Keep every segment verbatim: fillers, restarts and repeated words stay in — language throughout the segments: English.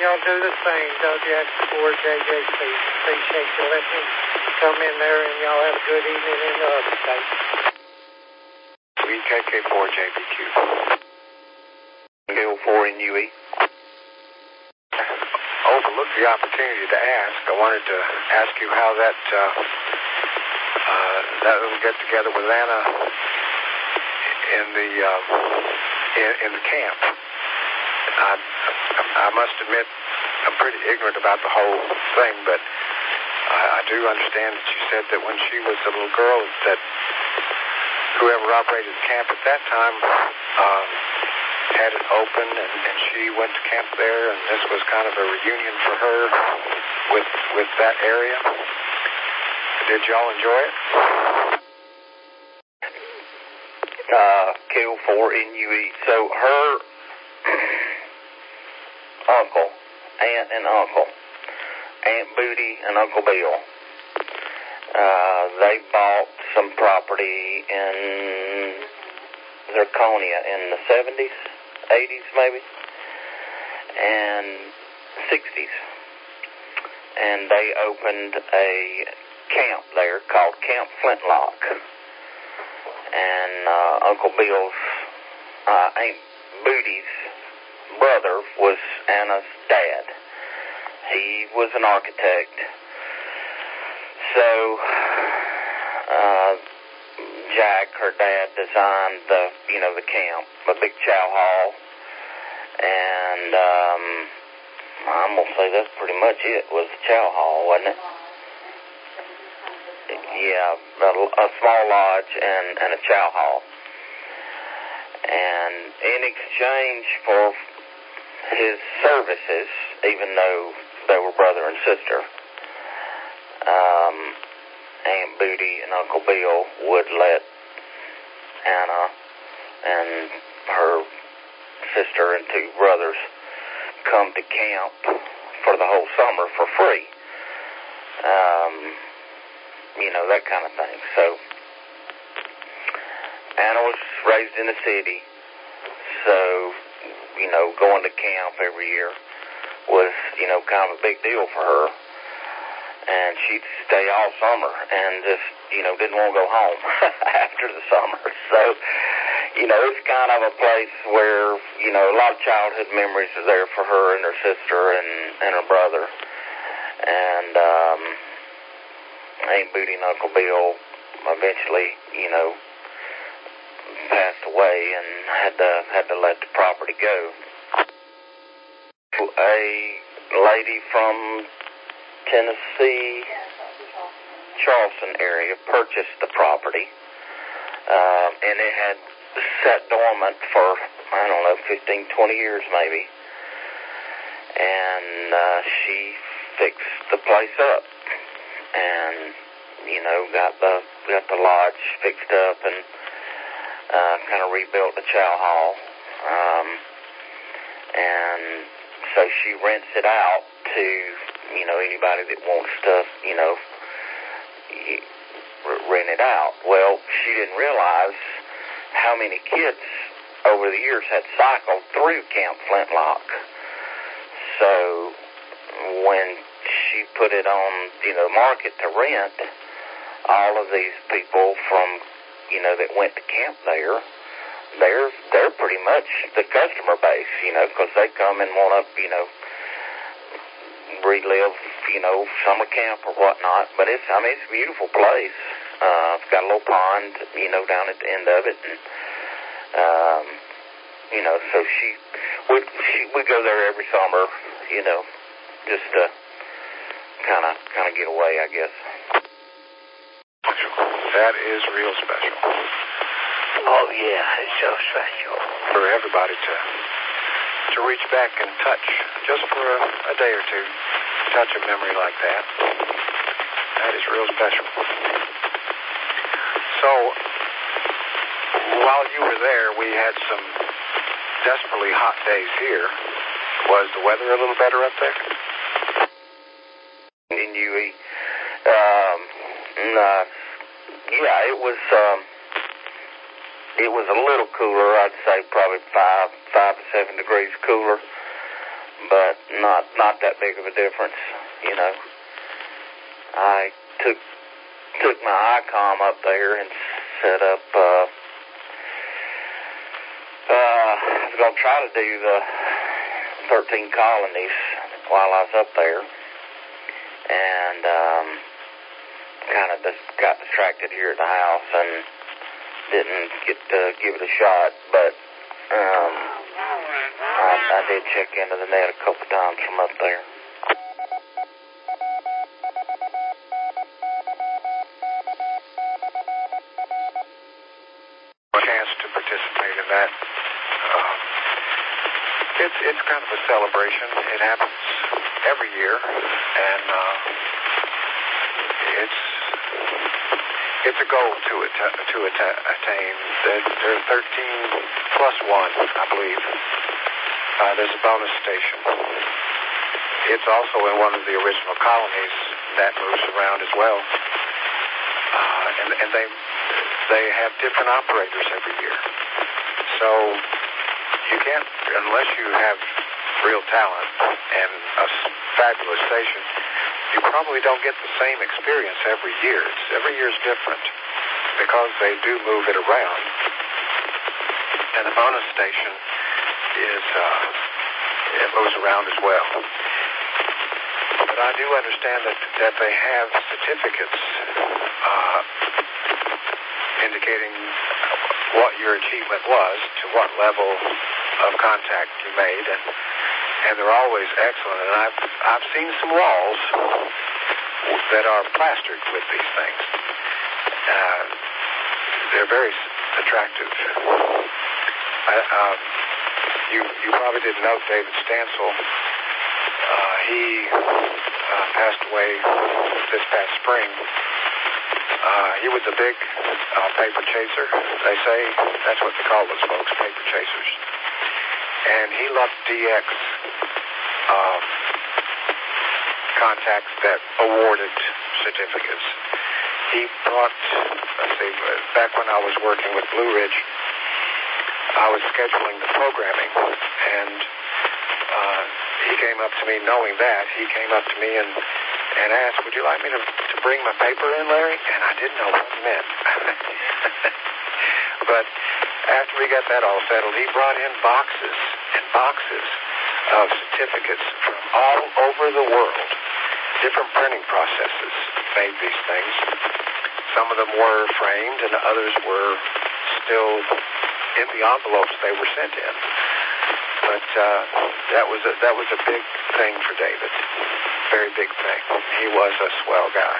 y'all do the same. W X four J J C. Appreciate you letting me come in there, and y'all have a good evening in the other state. V K K four J B Q. K O four N U E. Overlooked the opportunity to ask. I wanted to ask you how that uh, uh, that little get together with Anna in the uh, in, in the camp. I, I must admit, I'm pretty ignorant about the whole thing, but I, I do understand that you said that when she was a little girl, that whoever operated the camp at that time uh, had it open, and, and she went to camp there, and this was kind of a reunion for her with with that area. Did y'all enjoy it? Uh, K O four N U E. So her uncle, aunt and uncle, Aunt Booty and Uncle Bill, uh, they bought some property in Zirconia in the seventies, eighties maybe, and sixties. And they opened a camp there called Camp Flintlock. And uh, Uncle Bill's, uh, Aunt Booty's brother was Anna's dad. He was an architect. So, uh, Jack, her dad, designed the, you know, the camp, the big chow hall. And, um, I'm going to say that's pretty much it, was the chow hall, wasn't it? Yeah, a, a small lodge and, and a chow hall. And in exchange for his services, even though they were brother and sister, um, Aunt Booty and Uncle Bill would let Anna and her sister and two brothers come to camp for the whole summer for free. Um, you know, that kind of thing. So, Anna was raised in the city, so, you know, going to camp every year was, you know, kind of a big deal for her. And she'd stay all summer and just, you know, didn't want to go home after the summer. So, you know, it's kind of a place where, you know, a lot of childhood memories are there for her and her sister and, and her brother. And um, Aunt Booty and Uncle Bill eventually, you know, passed away and had to, had to let the property go. A lady from Tennessee, Charleston area purchased the property, uh, and it had sat dormant for, I don't know, fifteen, twenty years maybe, and uh, she fixed the place up, and, you know, got the, got the lodge fixed up, and uh, kind of rebuilt the chow hall, um, and so she rents it out to, you know, anybody that wants to, you know, rent it out. Well, she didn't realize how many kids over the years had cycled through Camp Flintlock. So when she put it on, you know, market to rent, all of these people from, you know, that went to camp there, they're, they're pretty much the customer base, you know, because they come and want to, you know, relive, you know, summer camp or whatnot. But it's, I mean, it's a beautiful place. Uh, it's got a little pond, you know, down at the end of it. And, um, you know, so she would, she would go there every summer, you know, just to kind of, kind of get away, I guess. That is real special. Oh, yeah, it's so special. For everybody to to reach back and touch, just for a, a day or two, touch a memory like that. That is real special. So, while you were there, we had some desperately hot days here. Was the weather a little better up there? In U E? Um, nah, yeah, it was, um, it was a little cooler. I'd say probably five, five to seven degrees cooler. but not not that big of a difference, you know. I took took my I COM up there and set up. Uh, uh, I was gonna try to do the thirteen colonies while I was up there, and um, kind of just got distracted here at the house and didn't get to give it a shot, but um, I, I did check into the net a couple times from up there. Chance to participate in that. Um, it's it's kind of a celebration. It happens every year, and uh, it's it's a goal to it to attain. There's thirteen plus one, I believe. Uh, there's a bonus station. It's also in one of the original colonies that moves around as well, uh, and and they they have different operators every year. So you can't, unless you have real talent and a fabulous station, you probably don't get the same experience every year. It's, every year is different because they do move it around. And the bonus station is, uh, it moves around as well. But I do understand that, that they have certificates uh, indicating what your achievement was, to what level of contact you made, and, and they're always excellent. And I've I've seen some walls that are plastered with these things. Uh, they're very attractive. I, um, you you probably didn't know David Stansel. Uh, he uh, passed away this past spring. Uh, he was a big uh, paper chaser, they say. That's what they call those folks, paper chasers. And he loved D X uh, contacts that awarded certificates. He brought, let's see, back when I was working with Blue Ridge, I was scheduling the programming, and uh, he came up to me knowing that. He came up to me and and asked, would you like me to, to bring my paper in, Larry? And I didn't know what it meant. But after we got that all settled, he brought in boxes and boxes of certificates from all over the world. Different printing processes made these things. Some of them were framed and others were still in the envelopes they were sent in. But uh, that was a, that was a big thing for David. Very big thing. He was a swell guy.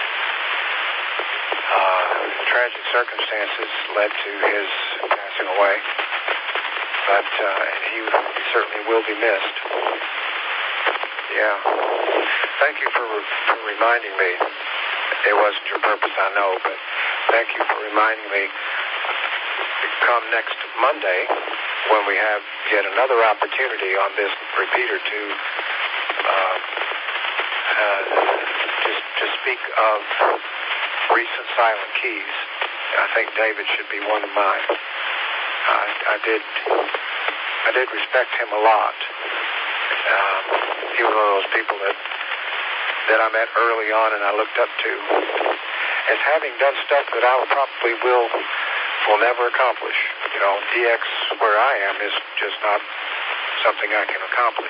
Uh, tragic circumstances led to his passing away, but uh, he, he certainly will be missed. Yeah. Thank you for, for reminding me. It wasn't your purpose, I know, but thank you for reminding me. Come next Monday, when we have yet another opportunity on this repeater to uh, uh, to, to speak of recent silent keys. I think David should be one of mine. I, I did I did respect him a lot. Um, he was one of those people that that I met early on and I looked up to as having done stuff that I probably will will never accomplish. You know, D X where I am is just not something I can accomplish.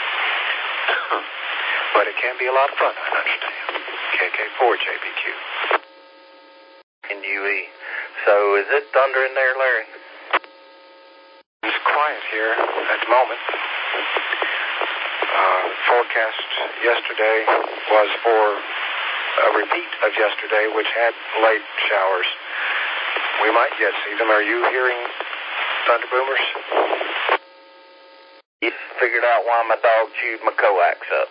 But it can be a lot of fun, I understand. K K four J B Q. In U E. So is it thunder in there, Larry? It's quiet here at the moment. Uh, forecast yesterday was for a repeat of yesterday, which had late showers. We might yet see them. Are you hearing thunder boomers? You figured out why my dog chewed my coax up.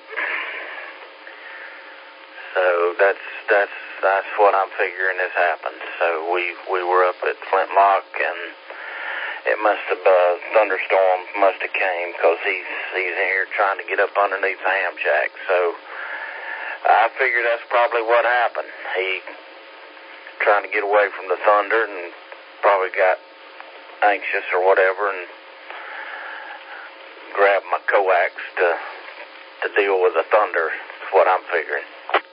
So that's that's that's what I'm figuring has happened. So we we were up at Flintlock, and it must have uh, thunderstorm must have came because he's he's in here trying to get up underneath the ham shack. So I figured that's probably what happened. He trying to get away from the thunder and probably got anxious or whatever and grabbed my coax to to deal with the thunder, is what I'm figuring.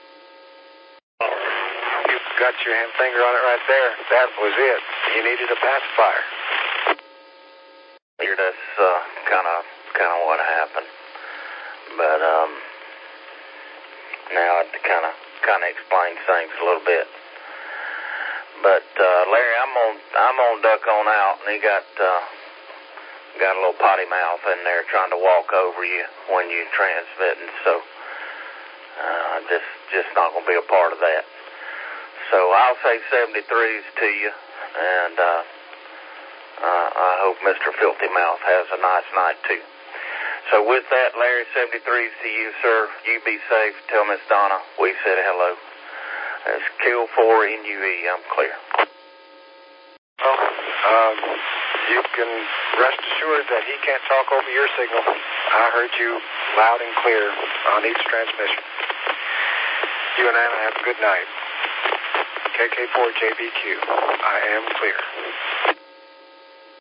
You've got your hand finger on it right there. That was it. You needed a pacifier. That's uh, kind of kind of what happened. But um, now it kind of kind of explains things a little bit. But uh, Larry, I'm on I'm on duck on out, and he got uh, got a little potty mouth in there trying to walk over you when you transmitting. So uh, just just not going to be a part of that. So I'll say seventy-threes to you, and uh, uh, I hope Mister Filthy Mouth has a nice night too. So with that, Larry, seventy-threes to you, sir. You be safe. Tell Miss Donna we said hello. It's Kill four N U E. I'm clear. Well, um, you can rest assured that he can't talk over your signal. I heard you loud and clear on each transmission. You and Anna have a good night. K K four J B Q. I am clear.